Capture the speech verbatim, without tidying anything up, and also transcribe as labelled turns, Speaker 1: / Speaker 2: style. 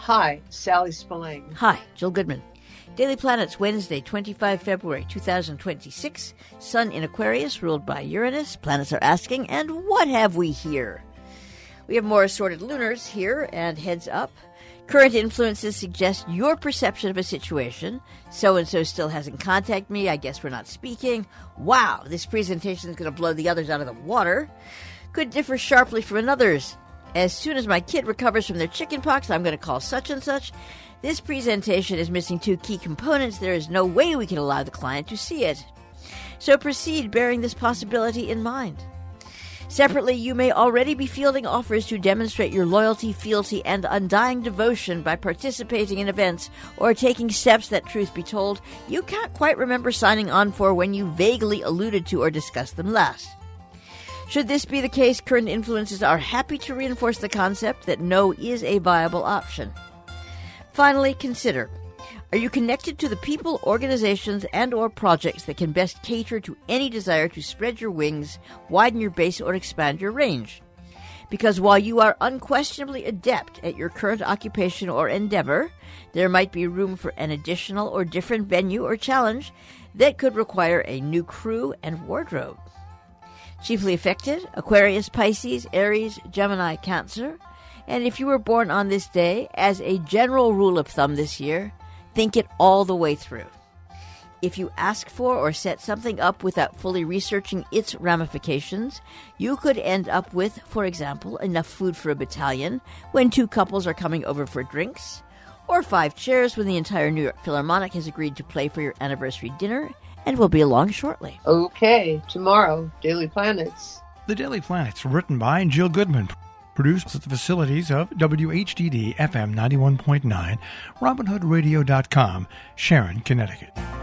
Speaker 1: Hi, Sally Spillane.
Speaker 2: Hi, Jill Goodman. Daily Planets, Wednesday, the twenty-fifth of February, two thousand twenty-six. Sun in Aquarius, ruled by Uranus. Planets are asking, and what have we here? We have more assorted lunars here, and heads up. Current influences suggest your perception of a situation. So-and-so still hasn't contacted me. I guess we're not speaking. Wow, this presentation is going to blow the others out of the water. Could differ sharply from another's. As soon as my kid recovers from their chicken pox, I'm going to call such and such. This presentation is missing two key components. There is no way we can allow the client to see it. So proceed bearing this possibility in mind. Separately, you may already be fielding offers to demonstrate your loyalty, fealty, and undying devotion by participating in events or taking steps that, truth be told, you can't quite remember signing on for when you vaguely alluded to or discussed them last. Should this be the case, current influences are happy to reinforce the concept that no is a viable option. Finally, consider, are you connected to the people, organizations, and or projects that can best cater to any desire to spread your wings, widen your base, or expand your range? Because while you are unquestionably adept at your current occupation or endeavor, there might be room for an additional or different venue or challenge that could require a new crew and wardrobe. Chiefly affected, Aquarius, Pisces, Aries, Gemini, Cancer. And if you were born on this day, as a general rule of thumb this year, think it all the way through. If you ask for or set something up without fully researching its ramifications, you could end up with, for example, enough food for a battalion when two couples are coming over for drinks, or five chairs when the entire New York Philharmonic has agreed to play for your anniversary dinner and will be along shortly.
Speaker 1: Okay, tomorrow, Daily Planets.
Speaker 3: The Daily Planets, written by Jill Goodman. Produced at the facilities of W H D D F M ninety-one point nine, Robin Hood Radio dot com, Sharon, Connecticut.